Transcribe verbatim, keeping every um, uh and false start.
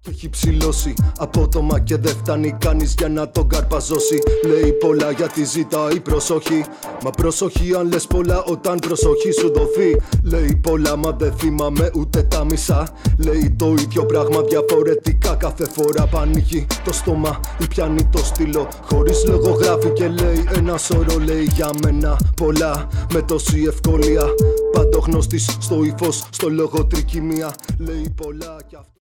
Έχει ψηλώσει απότομα και δεν φτάνει κανείς για να τον καρπαζώσει. Λέει πολλά γιατί ζητάει προσοχή. Μα προσοχή αν λες πολλά όταν προσοχή σου δοθεί. Λέει πολλά μα δεν θυμάμαι ούτε τα μισά. Λέει το ίδιο πράγμα διαφορετικά κάθε φορά. Πανίγει το στόμα ή πιάνει το στυλό. Χωρίς λόγο γράφει και λέει ένα σωρό. Λέει για μένα πολλά με τόση ευκολία. Παντογνώστης στο ύφος, στο λόγο τρικυμία. Λέει πολλά κι αυτό.